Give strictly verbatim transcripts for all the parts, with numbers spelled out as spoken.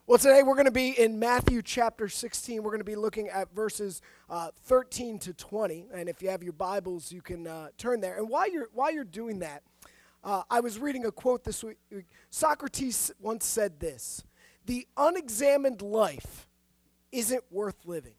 Well, today we're going to be in Matthew chapter sixteen. We're going to be looking at verses uh, thirteen to twenty. And if you have your Bibles, you can uh, turn there. And while you're while you're doing that, uh, I was reading a quote this week. Socrates once said this: "The unexamined life isn't worth living."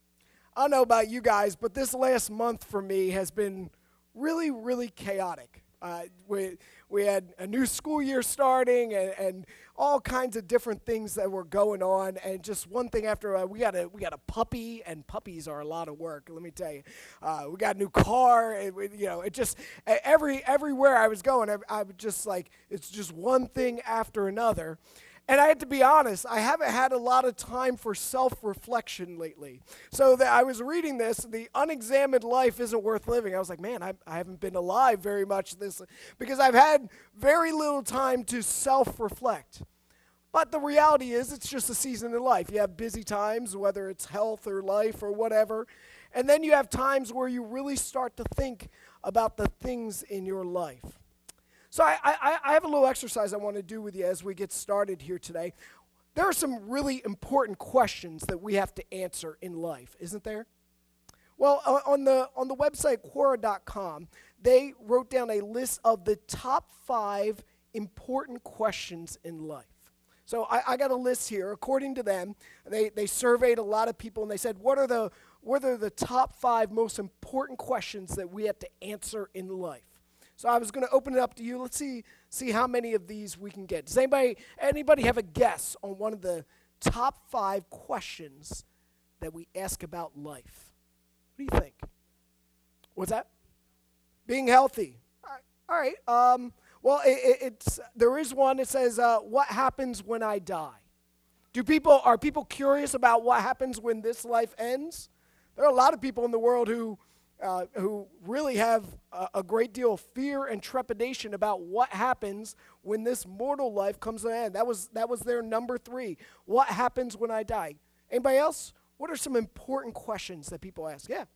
I don't know about you guys, but this last month for me has been really, really chaotic. Uh, we we had a new school year starting, and, and all kinds of different things that were going on, and just one thing after uh, we got a we got a puppy, and puppies are a lot of work. Let me tell you, uh, we got a new car, and we, you know, it just every everywhere I was going, I, I was just like it's just one thing after another. And I had to be honest, I haven't had a lot of time for self-reflection lately. So that I was reading this, the unexamined life isn't worth living. I was like, man, I, I haven't been alive very much this, because I've had very little time to self-reflect. But the reality is, it's just a season in life. You have busy times, whether it's health or life or whatever. And then you have times where you really start to think about the things in your life. So I, I, I have a little exercise I want to do with you as we get started here today. There are some really important questions that we have to answer in life, isn't there? Well, on the on the website Quora dot com, they wrote down a list of the top five important questions in life. So I, I got a list here. According to them, they, they surveyed a lot of people, and they said, what are the what are the top five most important questions that we have to answer in life? So I was going to open it up to you. Let's see see how many of these we can get. Does anybody anybody have a guess on one of the top five questions that we ask about life? What do you think? What's that? Being healthy. All right. All right. Um, well, it, it, it's there is one that says, uh, "What happens when I die?" Do people are people curious about what happens when this life ends? There are a lot of people in the world who. Uh, who really have a, a great deal of fear and trepidation about what happens when this mortal life comes to an end. That was that was their number three. What happens when I die? Anybody else? What are some important questions that people ask? Yeah.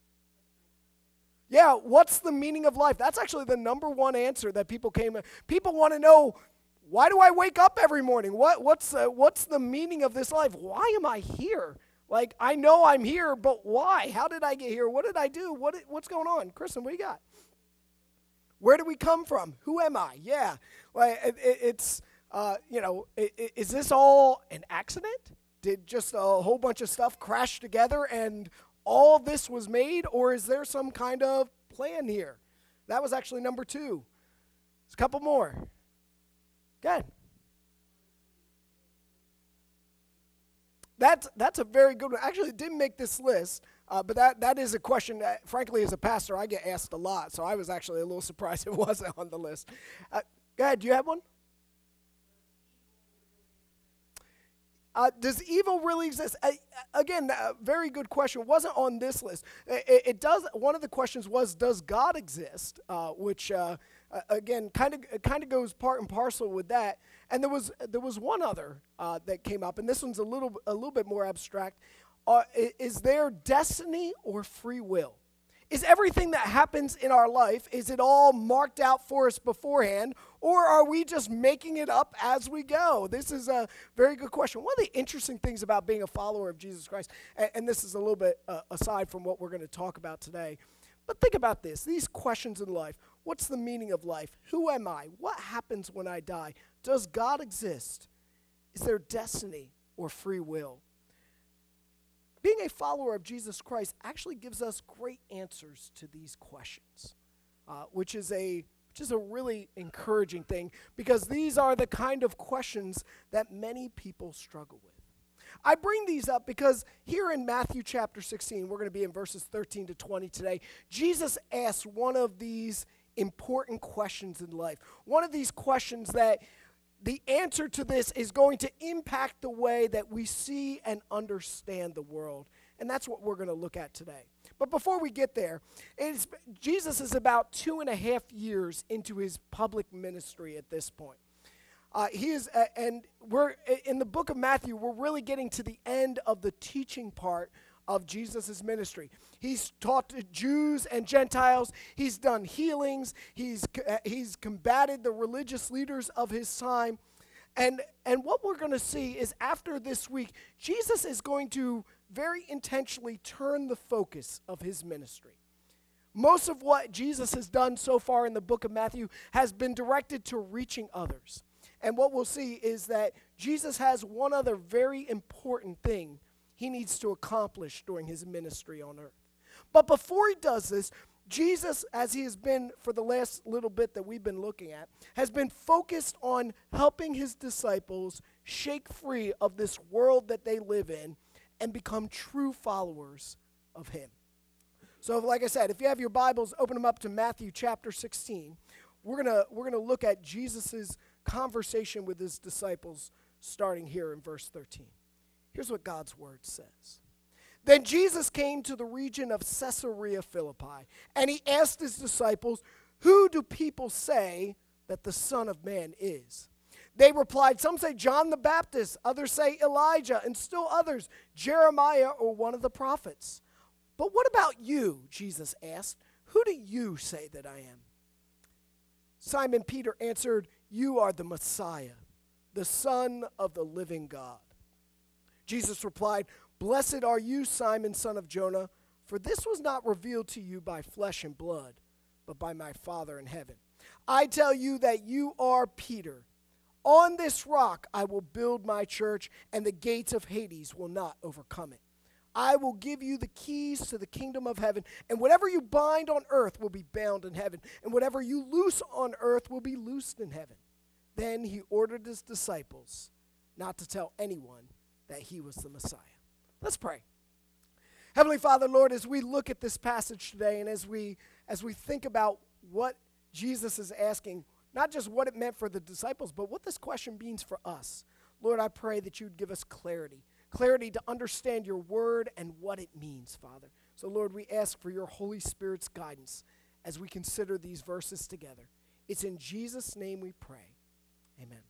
Yeah, what's the meaning of life? That's actually the number one answer that people came. People want to know, why do I wake up every morning? What what's uh, what's the meaning of this life? Why am I here? Like, I know I'm here, but why? How did I get here? What did I do? What What's going on? Kristen, what do you got? Where do we come from? Who am I? Yeah. Like, it, it, it's, uh, you know, it, it, is this all an accident? Did just a whole bunch of stuff crash together and all of this was made? Or is there some kind of plan here? That was actually number two. There's a couple more. Go ahead. That's that's a very good one. Actually, it didn't make this list, uh, but that, that is a question that, frankly, as a pastor, I get asked a lot. So I was actually a little surprised it wasn't on the list. Uh, go ahead. Do you have one? Uh, does evil really exist? Uh, again, a very good question. It wasn't on this list. It, it does. One of the questions was, does God exist? Uh, which, uh, uh, again, kind of kind of goes part and parcel with that. And there was there was one other uh, that came up, and this one's a little a little bit more abstract. Uh, is there destiny or free will? Is everything that happens in our life, is it all marked out for us beforehand, or are we just making it up as we go? This is a very good question. One of the interesting things about being a follower of Jesus Christ, and, and this is a little bit uh, aside from what we're going to talk about today, but think about this. These questions in life. What's the meaning of life? Who am I? What happens when I die? Does God exist? Is there destiny or free will? Being a follower of Jesus Christ actually gives us great answers to these questions, uh, which is a which is a really encouraging thing, because these are the kind of questions that many people struggle with. I bring these up because here in Matthew chapter sixteen, we're going to be in verses thirteen to twenty today, Jesus asks one of these important questions in life. One of these questions that the answer to this is going to impact the way that we see and understand the world. And that's what we're going to look at today. But before we get there, it's, Jesus is about two and a half years into his public ministry at this point. Uh, he is, uh, and we're in the book of Matthew, we're really getting to the end of the teaching part of Jesus' ministry. He's taught to Jews and Gentiles. He's done healings. He's, uh, he's combated the religious leaders of his time. And, and what we're going to see is after this week, Jesus is going to very intentionally turn the focus of his ministry. Most of what Jesus has done so far in the book of Matthew has been directed to reaching others. And what we'll see is that Jesus has one other very important thing he needs to accomplish during his ministry on earth. But before he does this, Jesus, as he has been for the last little bit that we've been looking at, has been focused on helping his disciples shake free of this world that they live in and become true followers of him. So like I said, if you have your Bibles, open them up to Matthew chapter sixteen. We're going to we're going to look at Jesus' conversation with his disciples starting here in verse thirteen. Here's what God's word says. Then Jesus came to the region of Caesarea Philippi, and he asked his disciples, "Who do people say that the Son of Man is?" They replied, "Some say John the Baptist, others say Elijah, and still others, Jeremiah or one of the prophets." "But what about you?" Jesus asked. "Who do you say that I am?" Simon Peter answered, "You are the Messiah, the Son of the living God." Jesus replied, "Blessed are you, Simon, son of Jonah, for this was not revealed to you by flesh and blood, but by my Father in heaven. I tell you that you are Peter. On this rock I will build my church, and the gates of Hades will not overcome it. I will give you the keys to the kingdom of heaven, and whatever you bind on earth will be bound in heaven, and whatever you loose on earth will be loosed in heaven." Then he ordered his disciples not to tell anyone that he was the Messiah. Let's pray. Heavenly Father, Lord, as we look at this passage today and as we as we think about what Jesus is asking, not just what it meant for the disciples, but what this question means for us, Lord, I pray that you'd give us clarity, clarity to understand your word and what it means, Father. So, Lord, we ask for your Holy Spirit's guidance as we consider these verses together. It's in Jesus' name we pray. Amen.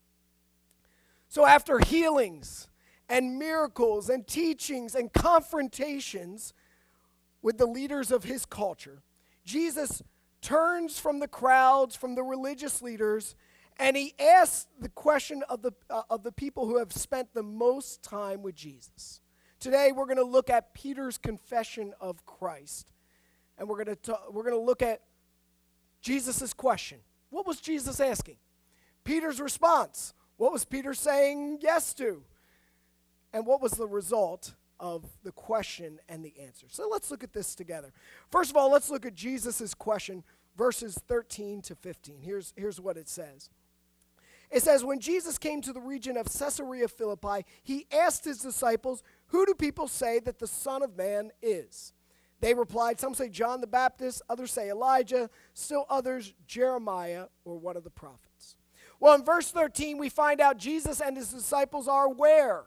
So after healings and miracles and teachings and confrontations with the leaders of his culture, Jesus turns from the crowds, from the religious leaders, and he asks the question of the uh, of the people who have spent the most time with Jesus. Today we're going to look at Peter's confession of Christ, and we're going to we're going to look at Jesus' question. What was Jesus asking? Peter's response. What was Peter saying yes to? And what was the result of the question and the answer? So let's look at this together. First of all, let's look at Jesus' question, verses thirteen to fifteen. Here's, here's what it says. It says, when Jesus came to the region of Caesarea Philippi, he asked his disciples, "Who do people say that the Son of Man is?" They replied, "Some say John the Baptist, others say Elijah, still others Jeremiah or one of the prophets." Well, in verse thirteen, we find out Jesus and his disciples are where?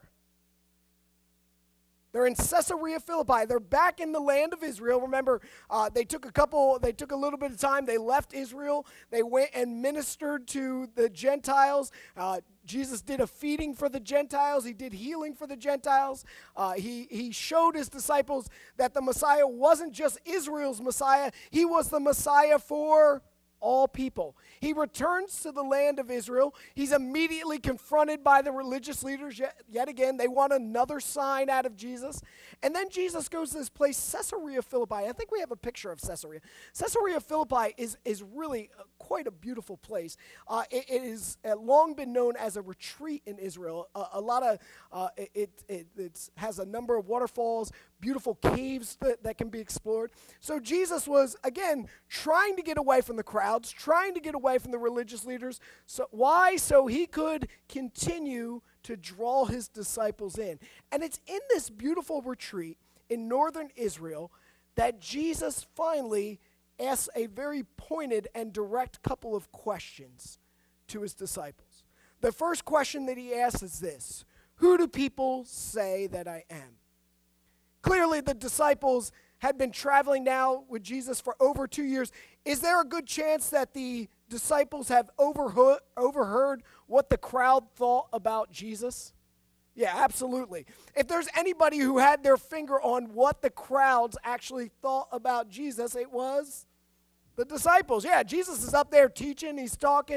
They're in Caesarea Philippi. They're back in the land of Israel. Remember, uh, they took a couple, they took a little bit of time. They left Israel. They went and ministered to the Gentiles. Uh, Jesus did a feeding for the Gentiles. He did healing for the Gentiles. Uh, he, he showed his disciples that the Messiah wasn't just Israel's Messiah. He was the Messiah for all people. He returns to the land of Israel. He's immediately confronted by the religious leaders yet, yet again. They want another sign out of Jesus. And then Jesus goes to this place, Caesarea Philippi. I think we have a picture of Caesarea. Caesarea Philippi is, is really uh, quite a beautiful place. Uh, it, it has uh, long been known as a retreat in Israel. Uh, a lot of, uh, it, it it's, has a number of waterfalls, beautiful caves that, that can be explored. So Jesus was, again, trying to get away from the crowds, trying to get away from the religious leaders. So why? So he could continue to draw his disciples in. And it's in this beautiful retreat in northern Israel that Jesus finally asks a very pointed and direct couple of questions to his disciples. The first question that he asks is this: who do people say that I am? Clearly, the disciples had been traveling now with Jesus for over two years. Is there a good chance that the disciples have overheard, overheard what the crowd thought about Jesus? Yeah, absolutely. If there's anybody who had their finger on what the crowds actually thought about Jesus, it was the disciples. Yeah, Jesus is up there teaching, he's talking,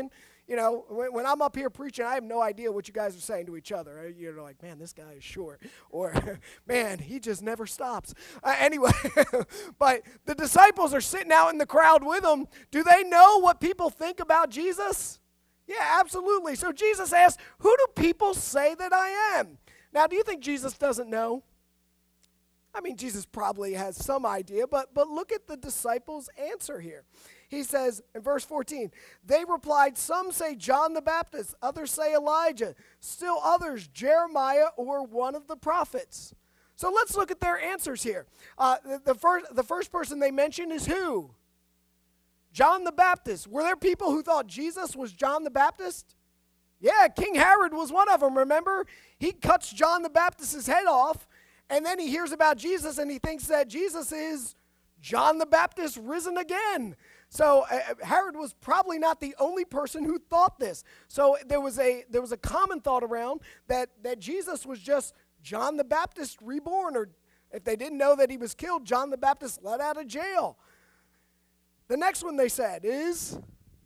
You know, when, when I'm up here preaching, I have no idea what you guys are saying to each other. You're like, man, this guy is short. Or, man, he just never stops. Uh, anyway, but the disciples are sitting out in the crowd with him. Do they know what people think about Jesus? Yeah, absolutely. So Jesus asked, who do people say that I am? Now, do you think Jesus doesn't know? I mean, Jesus probably has some idea, but, but look at the disciples' answer here. He says in verse fourteen, they replied, some say John the Baptist, others say Elijah, still others Jeremiah or one of the prophets. So let's look at their answers here. Uh, the, the, first, the first person they mention is who? John the Baptist. Were there people who thought Jesus was John the Baptist? Yeah, King Herod was one of them, remember? He cuts John the Baptist's head off, and then he hears about Jesus, and he thinks that Jesus is John the Baptist risen again. So uh, Herod was probably not the only person who thought this. So there was a there was a common thought around that, that Jesus was just John the Baptist reborn, or if they didn't know that he was killed, John the Baptist let out of jail. The next one they said is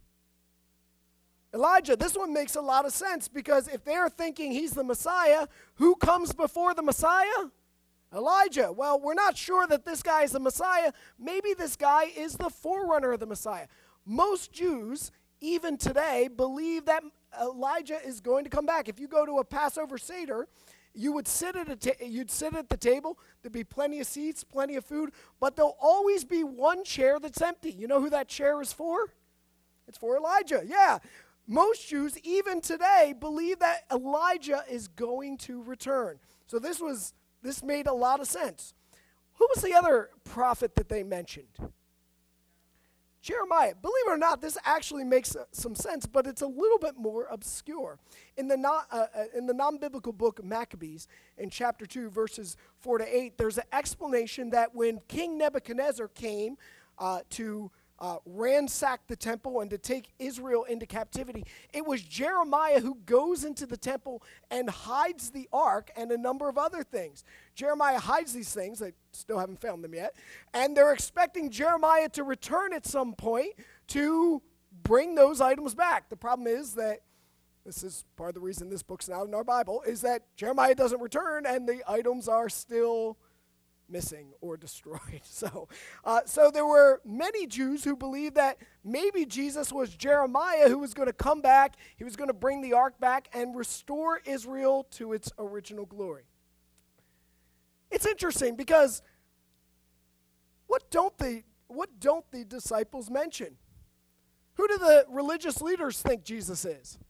Elijah. This one makes a lot of sense because if they're thinking he's the Messiah, who comes before the Messiah? Elijah. Well, we're not sure that this guy is the Messiah. Maybe this guy is the forerunner of the Messiah. Most Jews, even today, believe that Elijah is going to come back. If you go to a Passover Seder, you would sit at a ta- you'd sit at the table. There'd be plenty of seats, plenty of food, but there'll always be one chair that's empty. You know who that chair is for? It's for Elijah. Yeah. Most Jews, even today, believe that Elijah is going to return. So this was this made a lot of sense. Who was the other prophet that they mentioned? Jeremiah. Believe it or not, this actually makes uh, some sense, but it's a little bit more obscure. In the non, uh, uh, in the non-biblical book of Maccabees, in chapter two, verses four to eight, there's an explanation that when King Nebuchadnezzar came uh, to uh, ransack the temple and to take Israel into captivity, it was Jeremiah who goes into the temple and hides the ark and a number of other things. Jeremiah hides these things. They still haven't found them yet. And they're expecting Jeremiah to return at some point to bring those items back. The problem is that, this is part of the reason this book's not in our Bible, is that Jeremiah doesn't return and the items are still missing or destroyed. So, uh, so there were many Jews who believed that maybe Jesus was Jeremiah who was going to come back, he was going to bring the ark back and restore Israel to its original glory. It's interesting because what don't the what don't the disciples mention? Who do the religious leaders think Jesus is?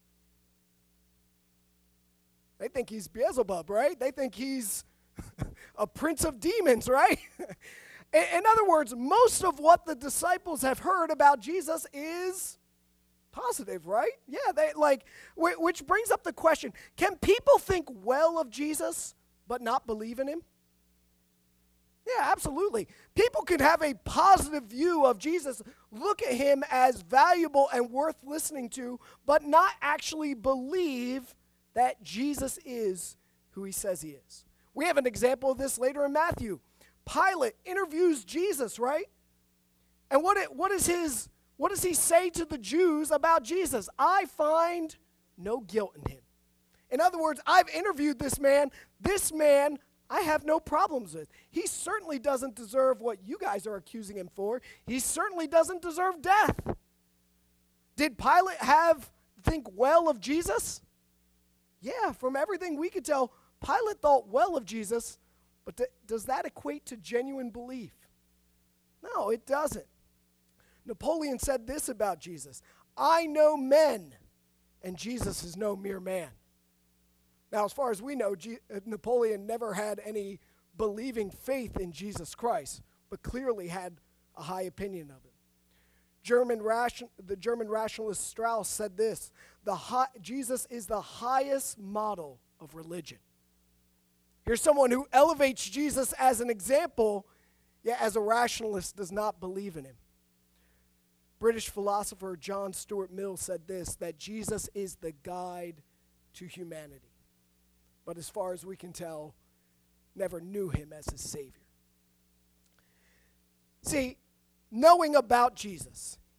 They think he's Beelzebub, right? They think he's a prince of demons, right? in, in other words, most of what the disciples have heard about Jesus is positive, right? Yeah, they like, which brings up the question, can people think well of Jesus but not believe in him? Yeah, absolutely. People could have a positive view of Jesus, look at him as valuable and worth listening to, but not actually believe that Jesus is who he says he is. We have an example of this later in Matthew. Pilate interviews Jesus, right? And what it, what is his what does he say to the Jews about Jesus? I find no guilt in him. In other words, I've interviewed this man. This man I have no problems with. He certainly doesn't deserve what you guys are accusing him for. He certainly doesn't deserve death. Did Pilate have think well of Jesus? Yeah, from everything we could tell, Pilate thought well of Jesus, but th- does that equate to genuine belief? No, it doesn't. Napoleon said this about Jesus: I know men, and Jesus is no mere man. Now, as far as we know, G- Napoleon never had any believing faith in Jesus Christ, but clearly had a high opinion of him. German ration, the German rationalist Strauss said this: the high, Jesus is the highest model of religion. Here's someone who elevates Jesus as an example, yet as a rationalist does not believe in him. British philosopher John Stuart Mill said this, that Jesus is the guide to humanity, but as far as we can tell, never knew him as his Savior. See, knowing about Jesus,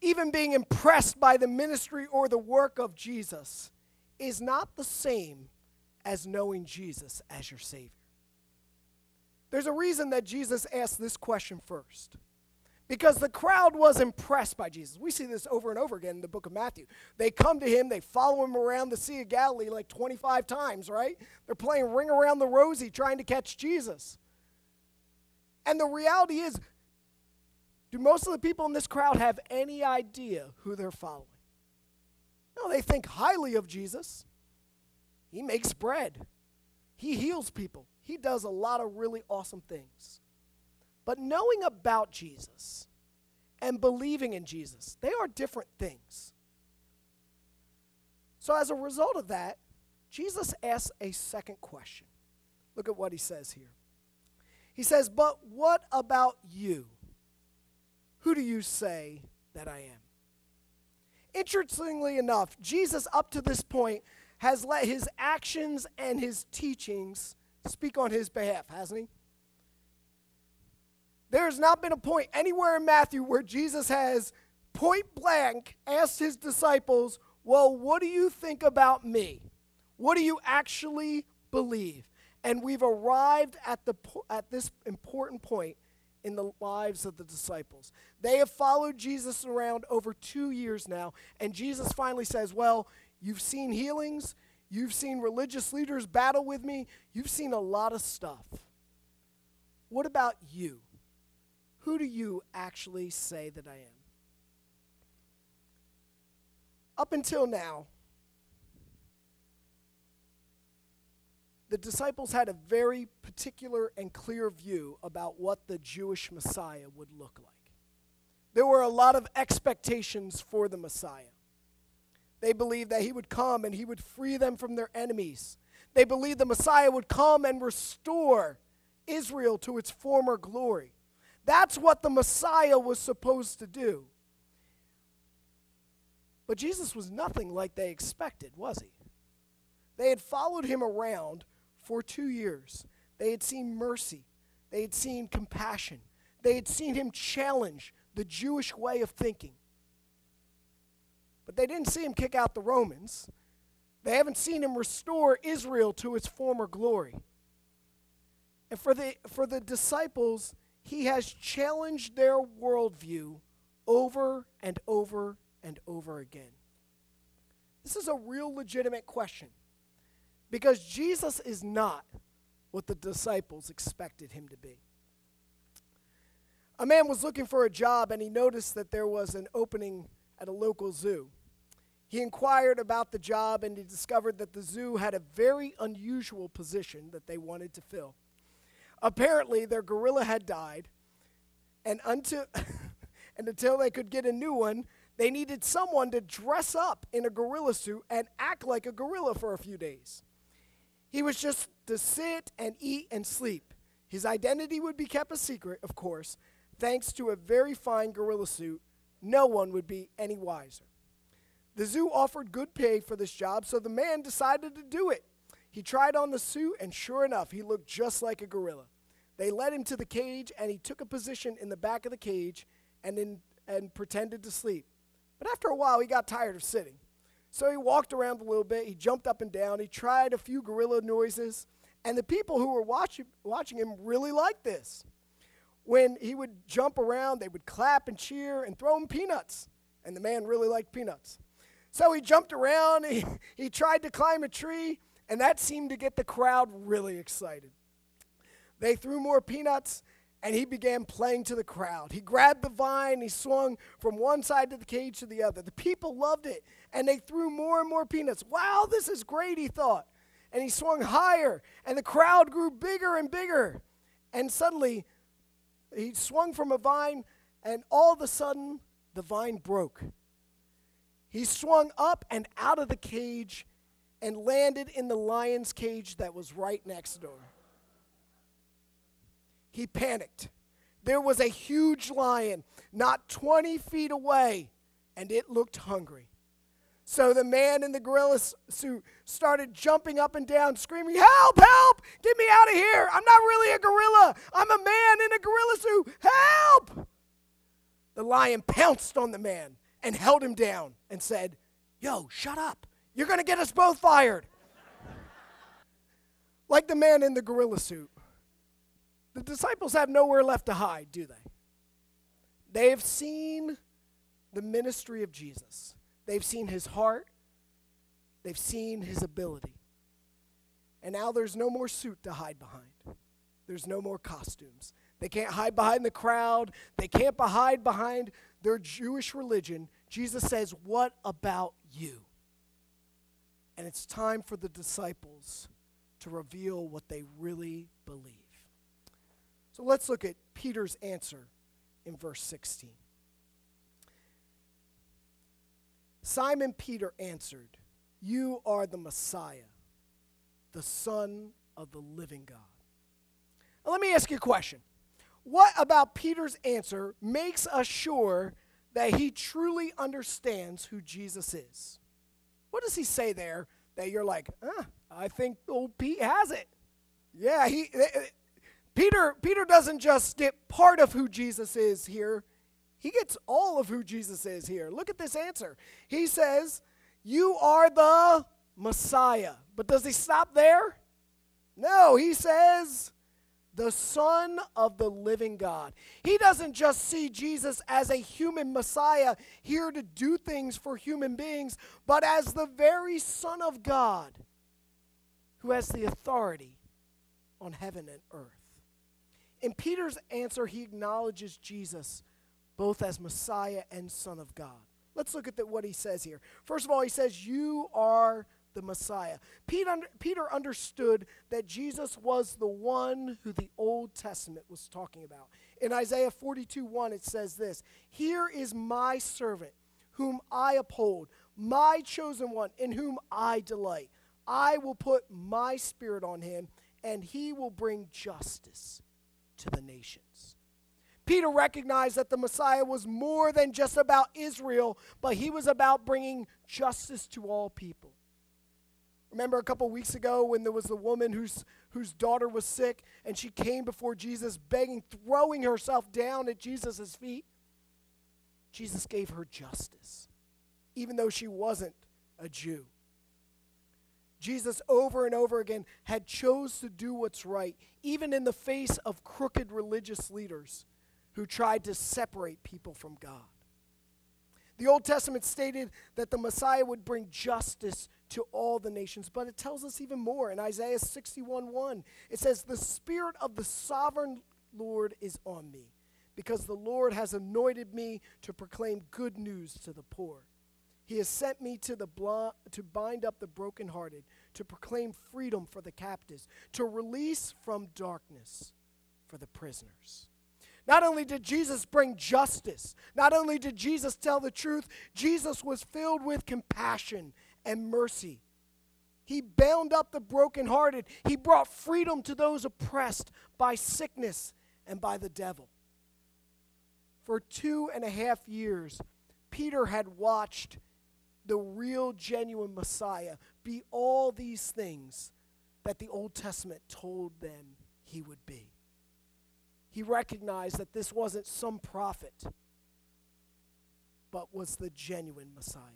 even being impressed by the ministry or the work of Jesus, is not the same as knowing Jesus as your Savior. There's a reason that Jesus asked this question first. Because the crowd was impressed by Jesus. We see this over and over again in the book of Matthew. They come to him, they follow him around the Sea of Galilee like twenty-five times, right? They're playing Ring Around the Rosie trying to catch Jesus. And the reality is, do most of the people in this crowd have any idea who they're following? No, they think highly of Jesus. He makes bread. He heals people. He does a lot of really awesome things. But knowing about Jesus and believing in Jesus, they are different things. So as a result of that, Jesus asks a second question. Look at what he says here. He says, "But what about you? Who do you say that I am?" Interestingly enough, Jesus up to this point has let his actions and his teachings speak on his behalf, hasn't he? There has not been a point anywhere in Matthew where Jesus has point blank asked his disciples, well, what do you think about me? What do you actually believe? And we've arrived at the po- at this important point in the lives of the disciples. They have followed Jesus around over two years now, and Jesus finally says, well, you've seen healings, you've seen religious leaders battle with me, you've seen a lot of stuff. What about you? Who do you actually say that I am? Up until now, the disciples had a very particular and clear view about what the Jewish Messiah would look like. There were a lot of expectations for the Messiah. They believed that he would come and he would free them from their enemies. They believed the Messiah would come and restore Israel to its former glory. That's what the Messiah was supposed to do. But Jesus was nothing like they expected, was he? They had followed him around for two years. They had seen mercy. They had seen compassion. They had seen him challenge the Jewish way of thinking. But they didn't see him kick out the Romans. They haven't seen him restore Israel to its former glory. And for the, for the disciples, he has challenged their worldview over and over and over again. This is a real legitimate question because Jesus is not what the disciples expected him to be. A man was looking for a job and he noticed that there was an opening at a local zoo. He inquired about the job and he discovered that the zoo had a very unusual position that they wanted to fill. Apparently, their gorilla had died, and until, and until they could get a new one, they needed someone to dress up in a gorilla suit and act like a gorilla for a few days. He was just to sit and eat and sleep. His identity would be kept a secret, of course. Thanks to a very fine gorilla suit, no one would be any wiser. The zoo offered good pay for this job, so the man decided to do it. He tried on the suit, and sure enough, he looked just like a gorilla. They led him to the cage, and he took a position in the back of the cage and, in, and pretended to sleep. But after a while, he got tired of sitting. So he walked around a little bit. He jumped up and down. He tried a few gorilla noises, and the people who were watching, watching him really liked this. When he would jump around, they would clap and cheer and throw him peanuts, and the man really liked peanuts. So he jumped around. He, he tried to climb a tree, and that seemed to get the crowd really excited. They threw more peanuts, and he began playing to the crowd. He grabbed the vine, he swung from one side of the cage to the other. The people loved it, and they threw more and more peanuts. Wow, this is great, he thought. And he swung higher, and the crowd grew bigger and bigger. And suddenly, he swung from a vine, and all of a sudden, the vine broke. He swung up and out of the cage and landed in the lion's cage that was right next door. He panicked. There was a huge lion not twenty feet away, and it looked hungry. So the man in the gorilla suit started jumping up and down, screaming, "Help, help, get me out of here. I'm not really a gorilla. I'm a man in a gorilla suit. Help!" The lion pounced on the man and held him down and said, "Yo, shut up. You're going to get us both fired." Like the man in the gorilla suit. The disciples have nowhere left to hide, do they? They have seen the ministry of Jesus. They've seen his heart. They've seen his ability. And now there's no more suit to hide behind. There's no more costumes. They can't hide behind the crowd. They can't hide behind their Jewish religion. Jesus says, "What about you?" And it's time for the disciples to reveal what they really believe. So let's look at Peter's answer in verse sixteen. Simon Peter answered, "You are the Messiah, the Son of the living God." Now let me ask you a question. What about Peter's answer makes us sure that he truly understands who Jesus is? What does he say there that you're like, ah, I think old Pete has it? Yeah, he... Peter, Peter doesn't just get part of who Jesus is here. He gets all of who Jesus is here. Look at this answer. He says, "You are the Messiah." But does he stop there? No, he says, "the Son of the living God." He doesn't just see Jesus as a human Messiah here to do things for human beings, but as the very Son of God who has the authority on heaven and earth. In Peter's answer, he acknowledges Jesus both as Messiah and Son of God. Let's look at the, what he says here. First of all, he says, "You are the Messiah." Peter, Peter understood that Jesus was the one who the Old Testament was talking about. In Isaiah forty-two one, it says this, "Here is my servant, whom I uphold, my chosen one, in whom I delight. I will put my spirit on him, and he will bring justice to the nations." Peter recognized that the Messiah was more than just about Israel, but he was about bringing justice to all people. Remember a couple weeks ago when there was the woman whose, whose daughter was sick, and she came before Jesus begging, throwing herself down at Jesus' feet? Jesus gave her justice, even though she wasn't a Jew. Jesus over and over again had chose to do what's right, even in the face of crooked religious leaders who tried to separate people from God. The Old Testament stated that the Messiah would bring justice to all the nations, but it tells us even more. In Isaiah sixty-one one, it says, "The Spirit of the sovereign Lord is on me, because the Lord has anointed me to proclaim good news to the poor. He has sent me to the bl- to bind up the brokenhearted, to proclaim freedom for the captives, to release from darkness for the prisoners." Not only did Jesus bring justice, not only did Jesus tell the truth, Jesus was filled with compassion and mercy. He bound up the brokenhearted. He brought freedom to those oppressed by sickness and by the devil. For two and a half years, Peter had watched the real, genuine Messiah be all these things that the Old Testament told them he would be. He recognized that this wasn't some prophet, but was the genuine Messiah.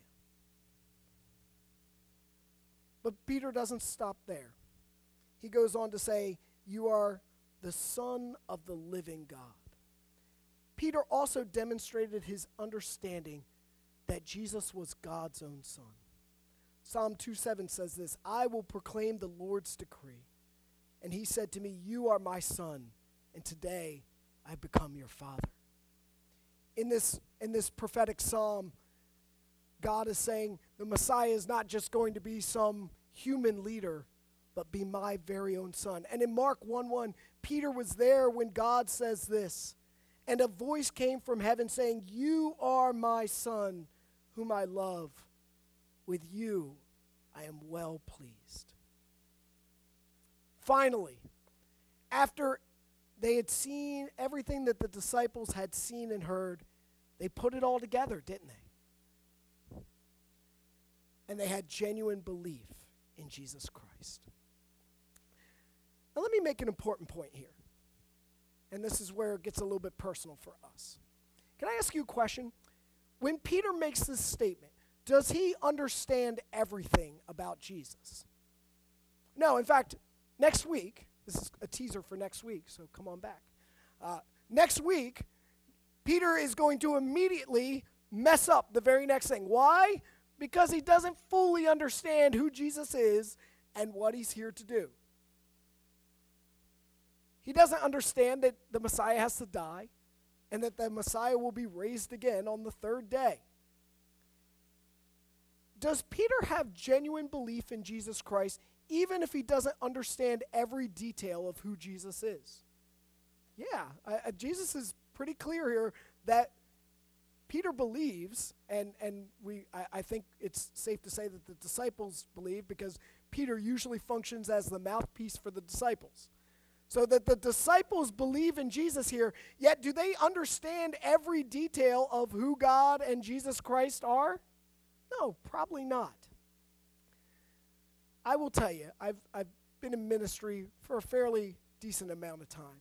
But Peter doesn't stop there. He goes on to say, "You are the Son of the living God." Peter also demonstrated his understanding that Jesus was God's own Son. Psalm two seven says this, "I will proclaim the Lord's decree. And he said to me, 'You are my Son, and today I become your Father.'" In this, in this prophetic psalm, God is saying the Messiah is not just going to be some human leader, but be my very own Son. And in Mark one one, Peter was there when God says this, "And a voice came from heaven saying, 'You are my Son, whom I love. With you I am well pleased.'" Finally, after they had seen everything that the disciples had seen and heard, they put it all together, didn't they? And they had genuine belief in Jesus Christ. Now let me make an important point here. And this is where it gets a little bit personal for us. Can I ask you a question? when Peter makes this statement, does he understand everything about Jesus? No, in fact, next week, this is a teaser for next week, so come on back. Uh, next week, Peter is going to immediately mess up the very next thing. Why? Because he doesn't fully understand who Jesus is and what he's here to do. He doesn't understand that the Messiah has to die and that the Messiah will be raised again on the third day. Does Peter have genuine belief in Jesus Christ even if he doesn't understand every detail of who Jesus is? Yeah, I, I, Jesus is pretty clear here that Peter believes, and, and we I, I think it's safe to say that the disciples believe, because Peter usually functions as the mouthpiece for the disciples. So that the disciples believe in Jesus here, yet do they understand every detail of who God and Jesus Christ are? No, probably not. I will tell you, I've, I've been in ministry for a fairly decent amount of time.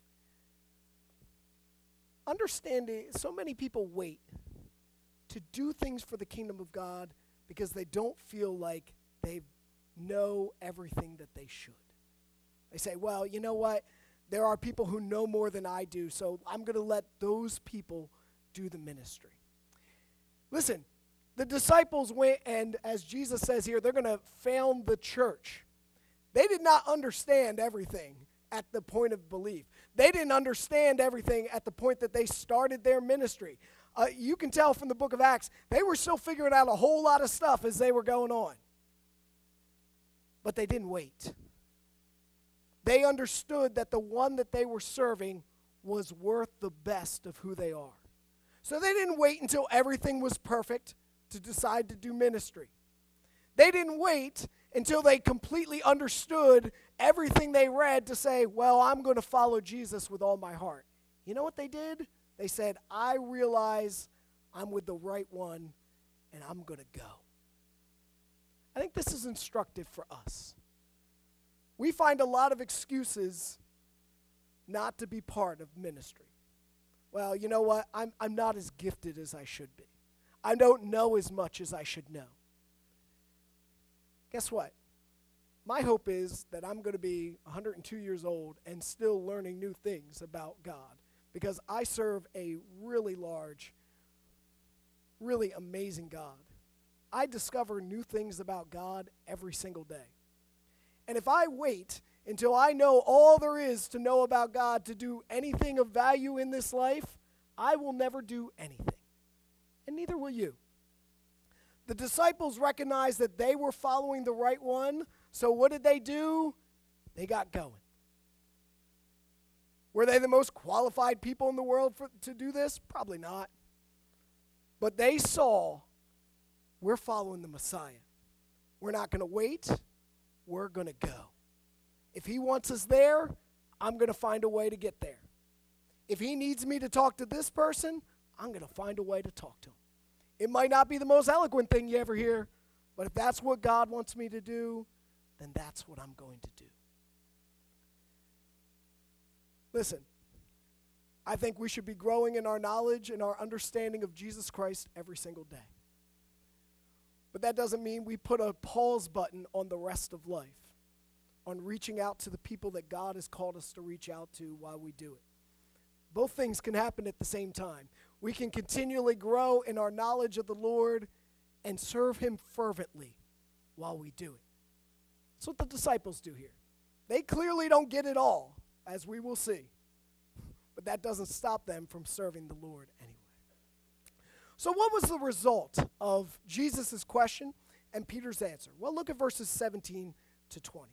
Understanding, so many people wait to do things for the kingdom of God because they don't feel like they know everything that they should. They say, well, you know what? There are people who know more than I do, so I'm going to let those people do the ministry. Listen, the disciples went, and as Jesus says here, they're going to found the church. They did not understand everything at the point of belief. They didn't understand everything at the point that they started their ministry. Uh, you can tell from the book of Acts, they were still figuring out a whole lot of stuff as they were going on. But they didn't wait. They understood that the one that they were serving was worth the best of who they are. So they didn't wait until everything was perfect to decide to do ministry. They didn't wait until they completely understood everything they read to say, well, I'm going to follow Jesus with all my heart. You know what they did? They said, I realize I'm with the right one, and I'm going to go. I think this is instructive for us. We find a lot of excuses not to be part of ministry. Well, you know what? I'm, I'm not as gifted as I should be. I don't know as much as I should know. Guess what? My hope is that I'm going to be one hundred two years old and still learning new things about God, because I serve a really large, really amazing God. I discover new things about God every single day. And if I wait until I know all there is to know about God to do anything of value in this life, I will never do anything. And neither will you. The disciples recognized that they were following the right one, so what did they do? They got going. Were they the most qualified people in the world for, to do this? Probably not. But they saw, we're following the Messiah. We're not going to wait. We're going to go. If he wants us there, I'm going to find a way to get there. If he needs me to talk to this person, I'm going to find a way to talk to him. It might not be the most eloquent thing you ever hear, but if that's what God wants me to do, then that's what I'm going to do. Listen, I think we should be growing in our knowledge and our understanding of Jesus Christ every single day. But that doesn't mean we put a pause button on the rest of life, on reaching out to the people that God has called us to reach out to while we do it. Both things can happen at the same time. We can continually grow in our knowledge of the Lord and serve him fervently while we do it. That's what the disciples do here. They clearly don't get it all, as we will see. But that doesn't stop them from serving the Lord anyway. So what was the result of Jesus' question and Peter's answer? Well, look at verses seventeen to twenty.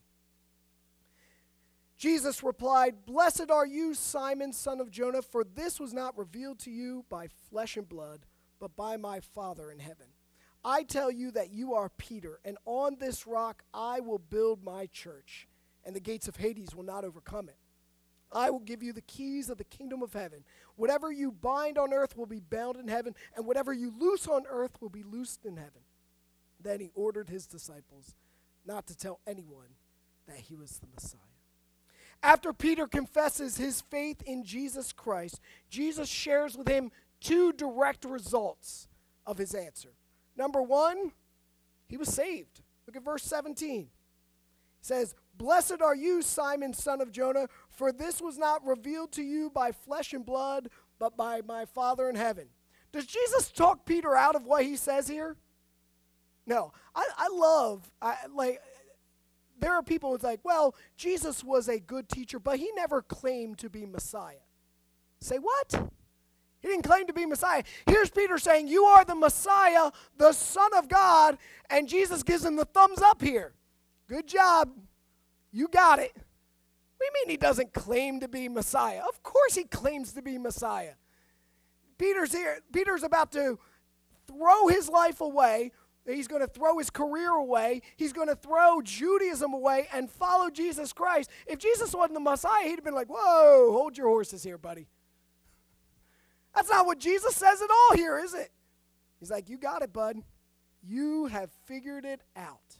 Jesus replied, "Blessed are you, Simon, son of Jonah, for this was not revealed to you by flesh and blood, but by my Father in heaven. I tell you that you are Peter, and on this rock I will build my church, and the gates of Hades will not overcome it. I will give you the keys of the kingdom of heaven. Whatever you bind on earth will be bound in heaven, and whatever you loose on earth will be loosed in heaven." Then he ordered his disciples not to tell anyone that he was the Messiah. After Peter confesses his faith in Jesus Christ, Jesus shares with him two direct results of his answer. Number one, he was saved. Look at verse seventeen. It says, "Blessed are you, Simon, son of Jonah, for this was not revealed to you by flesh and blood, but by my Father in heaven." Does Jesus talk Peter out of what he says here? No. I, I love, I, like, there are people who's like, well, Jesus was a good teacher, but he never claimed to be Messiah. Say what? He didn't claim to be Messiah. Here's Peter saying, you are the Messiah, the Son of God, and Jesus gives him the thumbs up here. Good job. You got it. What do you mean he doesn't claim to be Messiah? Of course he claims to be Messiah. Peter's here. Peter's about to throw his life away. He's going to throw his career away. He's going to throw Judaism away and follow Jesus Christ. If Jesus wasn't the Messiah, he'd have been like, whoa, hold your horses here, buddy. That's not what Jesus says at all here, is it? He's like, you got it, bud. You have figured it out.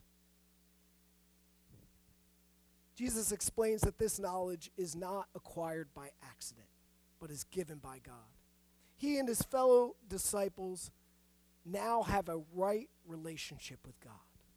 Jesus explains that this knowledge is not acquired by accident, but is given by God. He and his fellow disciples now have a right relationship with God.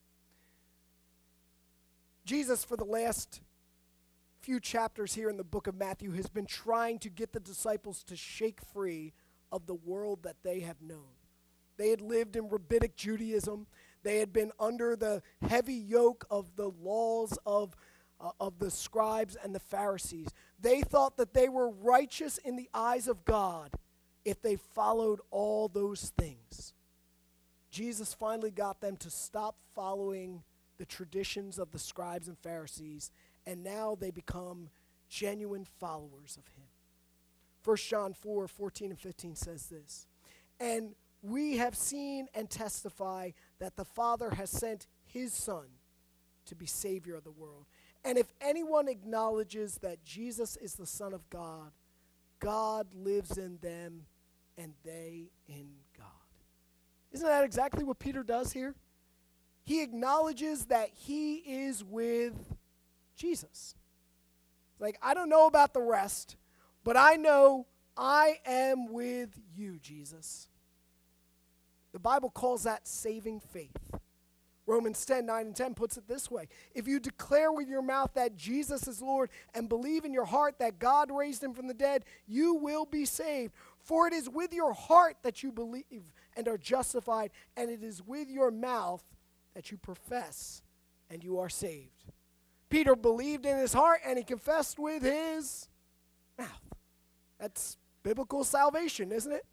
Jesus, for the last few chapters here in the book of Matthew, has been trying to get the disciples to shake free of the world that they have known. They had lived in rabbinic Judaism. They had been under the heavy yoke of the laws of, uh, of the scribes and the Pharisees. They thought that they were righteous in the eyes of God if they followed all those things. Jesus finally got them to stop following the traditions of the scribes and Pharisees, and now they become genuine followers of him. First John four, fourteen and fifteen says this, "And we have seen and testify that the Father has sent his Son to be Savior of the world. And if anyone acknowledges that Jesus is the Son of God, God lives in them and they in God." Isn't that exactly what Peter does here? He acknowledges that he is with Jesus. Like, I don't know about the rest, but I know I am with you, Jesus. The Bible calls that saving faith. Romans ten, nine and ten puts it this way. If you declare with your mouth that Jesus is Lord and believe in your heart that God raised him from the dead, you will be saved. For it is with your heart that you believe and are justified, and it is with your mouth that you profess and you are saved. Peter believed in his heart and he confessed with his mouth. That's biblical salvation, isn't it?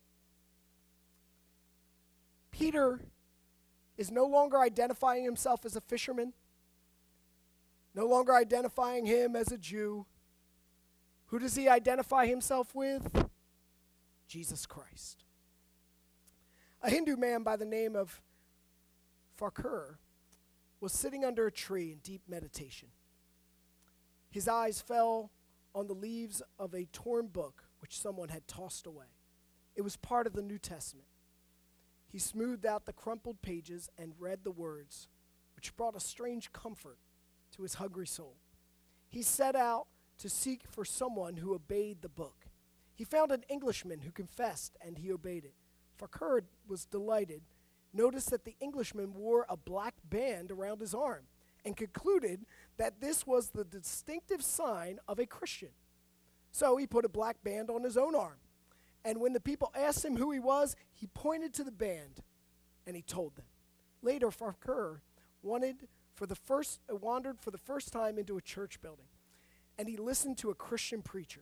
Peter is no longer identifying himself as a fisherman, no longer identifying him as a Jew. Who does he identify himself with? Jesus Christ. A Hindu man by the name of Farkur was sitting under a tree in deep meditation. His eyes fell on the leaves of a torn book which someone had tossed away. It was part of the New Testament. He smoothed out the crumpled pages and read the words, which brought a strange comfort to his hungry soul. He set out to seek for someone who obeyed the book. He found an Englishman who confessed, and he obeyed it. Farkur was delighted, noticed that the Englishman wore a black band around his arm, and concluded that this was the distinctive sign of a Christian. So he put a black band on his own arm. And when the people asked him who he was, he pointed to the band, and he told them. Later, Farkur wanted for the first, uh, wandered for the first time into a church building, and he listened to a Christian preacher.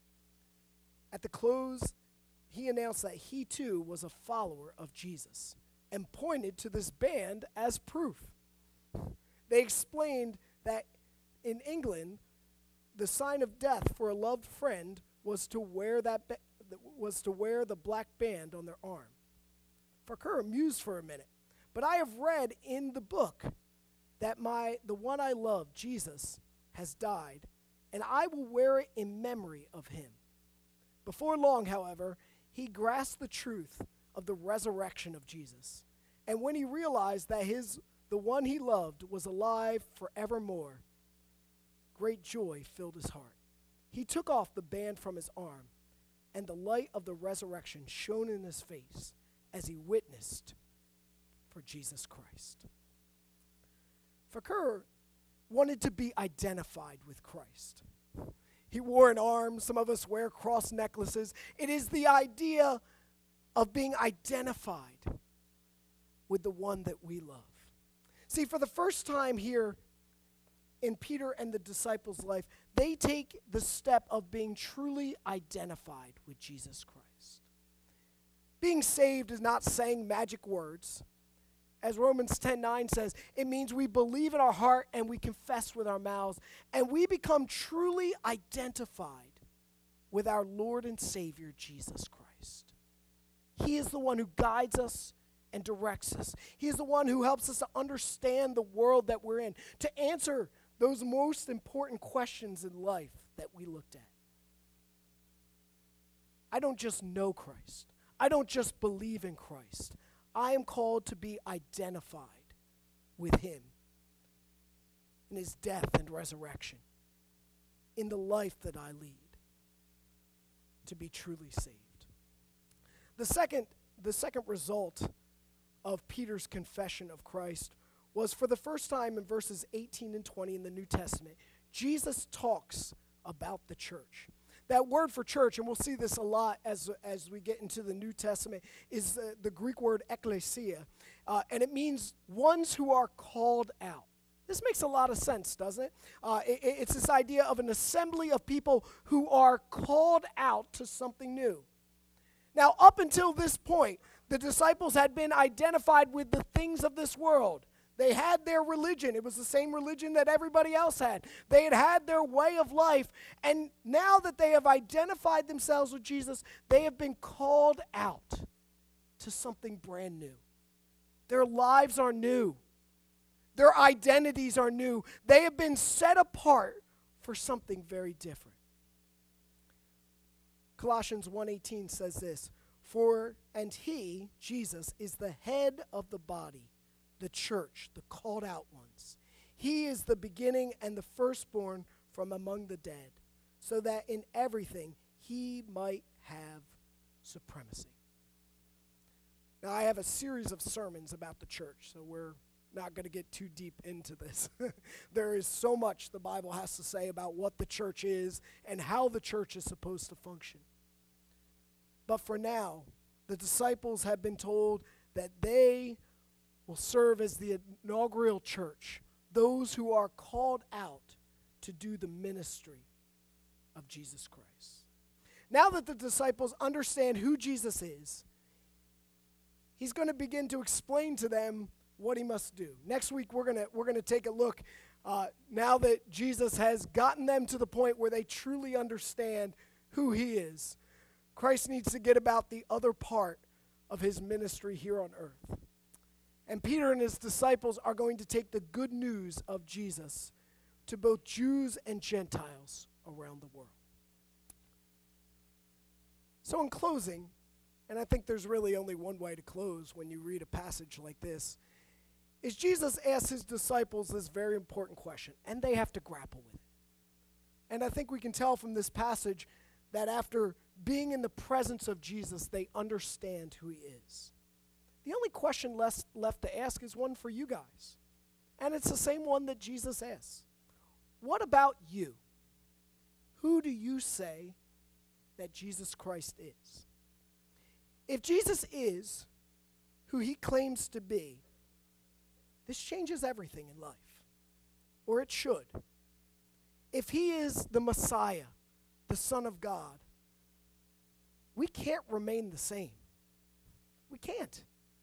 At the close, he announced that he too was a follower of Jesus and pointed to this band as proof. They explained that in England, the sign of death for a loved friend was to wear that ba- was to wear the black band on their arm. Farkur mused for a minute. But I have read in the book that my the one I love, Jesus, has died, and I will wear it in memory of him. Before long, however, he grasped the truth of the resurrection of Jesus. And when he realized that his the one he loved was alive forevermore, great joy filled his heart. He took off the band from his arm, and the light of the resurrection shone in his face. as he witnessed for Jesus Christ. Fakir wanted to be identified with Christ. He wore an arm. Some of us wear cross necklaces. It is the idea of being identified with the one that we love. See, for the first time here in Peter and the disciples' life, they take the step of being truly identified with Jesus Christ. Being saved is not saying magic words. As Romans ten nine says, it means we believe in our heart and we confess with our mouths, and we become truly identified with our Lord and Savior, Jesus Christ. He is the one who guides us and directs us. He is the one who helps us to understand the world that we're in, to answer those most important questions in life that we looked at. I don't just know Christ. I don't just believe in Christ. I am called to be identified with him in his death and resurrection, in the life that I lead, to be truly saved. The second, the second result of Peter's confession of Christ was, for the first time in verses eighteen and twenty in the New Testament, Jesus talks about the church. That word for church, and we'll see this a lot as, as we get into the New Testament, is uh, the Greek word ekklesia, uh, and it means ones who are called out. This makes a lot of sense, doesn't it? Uh, it? It's this idea of an assembly of people who are called out to something new. Now, up until this point, the disciples had been identified with the things of this world. They had their religion. It was the same religion that everybody else had. They had had their way of life. And now that they have identified themselves with Jesus, they have been called out to something brand new. Their lives are new. Their identities are new. They have been set apart for something very different. Colossians one eighteen says this, "For and he, Jesus, is the head of the body, the church, the called out ones. He is the beginning and the firstborn from among the dead, so that in everything he might have supremacy." Now, I have a series of sermons about the church, so we're not going to get too deep into this. There is so much the Bible has to say about what the church is and how the church is supposed to function. But for now, the disciples have been told that they will serve as the inaugural church, those who are called out to do the ministry of Jesus Christ. Now that the disciples understand who Jesus is, he's going to begin to explain to them what he must do. Next week, we're going to we're going to take a look, uh, now that Jesus has gotten them to the point where they truly understand who he is. Christ needs to get about the other part of his ministry here on earth. And Peter and his disciples are going to take the good news of Jesus to both Jews and Gentiles around the world. So in closing, and I think there's really only one way to close when you read a passage like this, is Jesus asks his disciples this very important question, and they have to grapple with it. And I think we can tell from this passage that after being in the presence of Jesus, they understand who he is. The only question less left to ask is one for you guys. And it's the same one that Jesus asks. What about you? Who do you say that Jesus Christ is? If Jesus is who he claims to be, this changes everything in life. Or it should. If he is the Messiah, the Son of God, we can't remain the same. We can't.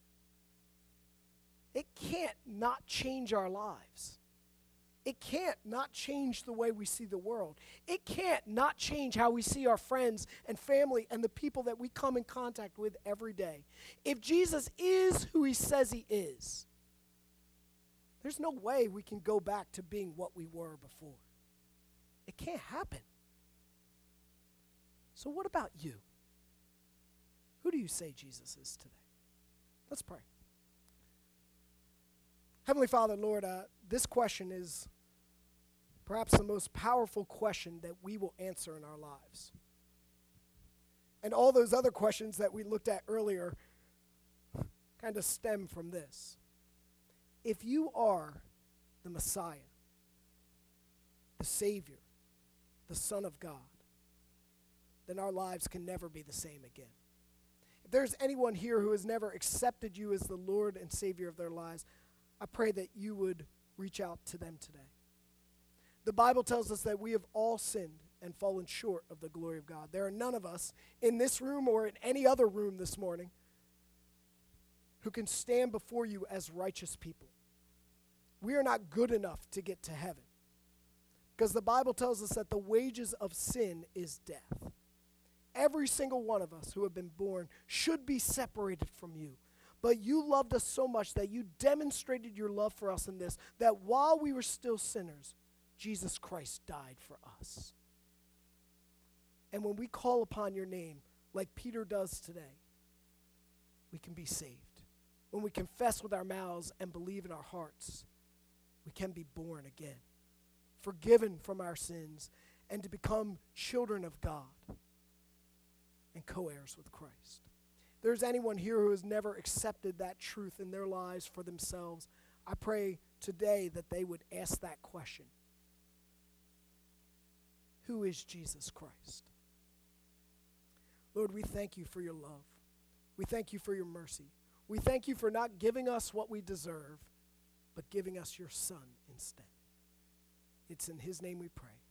It can't not change our lives. It can't not change the way we see the world. It can't not change how we see our friends and family and the people that we come in contact with every day. If Jesus is who he says he is, there's no way we can go back to being what we were before. It can't happen. So what about you? Who do you say Jesus is today? Let's pray. Heavenly Father, Lord, uh, this question is perhaps the most powerful question that we will answer in our lives. And all those other questions that we looked at earlier kind of stem from this. If you are the Messiah, the Savior, the Son of God, then our lives can never be the same again. If there's anyone here who has never accepted you as the Lord and Savior of their lives, I pray that you would reach out to them today. The Bible tells us that we have all sinned and fallen short of the glory of God. There are none of us in this room or in any other room this morning who can stand before you as righteous people. We are not good enough to get to heaven, because the Bible tells us that the wages of sin is death. Every single one of us who have been born should be separated from you. But you loved us so much that you demonstrated your love for us in this, that while we were still sinners, Jesus Christ died for us. And when we call upon your name, like Peter does today, we can be saved. When we confess with our mouths and believe in our hearts, we can be born again, forgiven from our sins, and to become children of God and co-heirs with Christ. If there's anyone here who has never accepted that truth in their lives for themselves, I pray today that they would ask that question. Who is Jesus Christ? Lord, we thank you for your love. We thank you for your mercy. We thank you for not giving us what we deserve, but giving us your Son instead. It's in his name we pray.